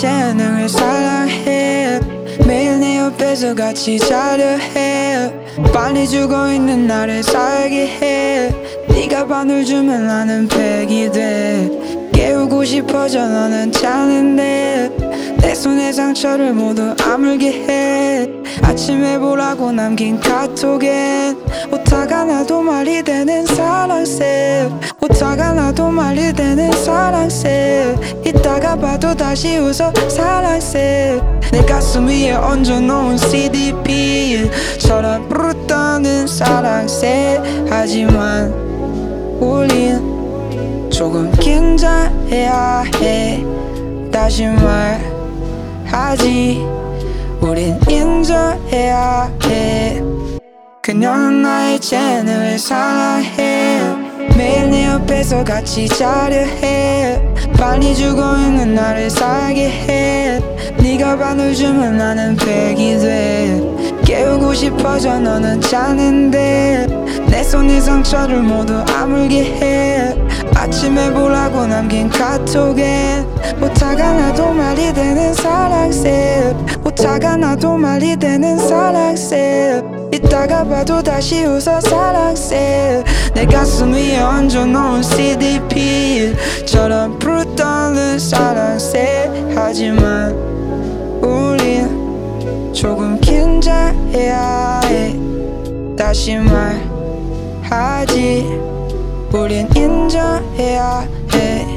재능을 사랑해. 매일 내 옆에서 같이 자려 해. 빨리 죽어있는 나를 살게 해. 네가 반을 주면 나는 백이 돼. 깨우고 싶어져 너는 자는데 내 손의 상처를 모두 아물게 해. 아침에 보라고 남긴 카톡엔 오타가 나도 말이 되는 사랑새. 오타가 나도 말이 되는 사랑새. 이따가 봐도 다시 웃어 사랑새. 내 가슴 위에 얹어놓은 CDP처럼 부르떠는 사랑새. 하지만 우린 조금 긴장해야 해. 다시 말하지. 우린 인정해야 해. 그녀는 나의 재능을 사랑해. 매일 내 옆에서 같이 자려 해. 빨리 죽어있는 나를 살게 해. 네가 반을 주면 나는 백이 돼. 깨우고 싶어져 너는 자는데 내 손의 상처를 모두 아물게 해. 아침에 보라고 남긴 카톡엔 오타가 나도 말이 되는 사랑새. 오타가 나도 말이 되는 사랑새. 이따가 봐도 다시 웃어 사랑새. 내 가슴 위에 얹어놓은 CDP처럼 부르떠는 사랑새. 하지만 우린 조금 긴장해야 해. 다시 말하지. 우린 인정해야 해.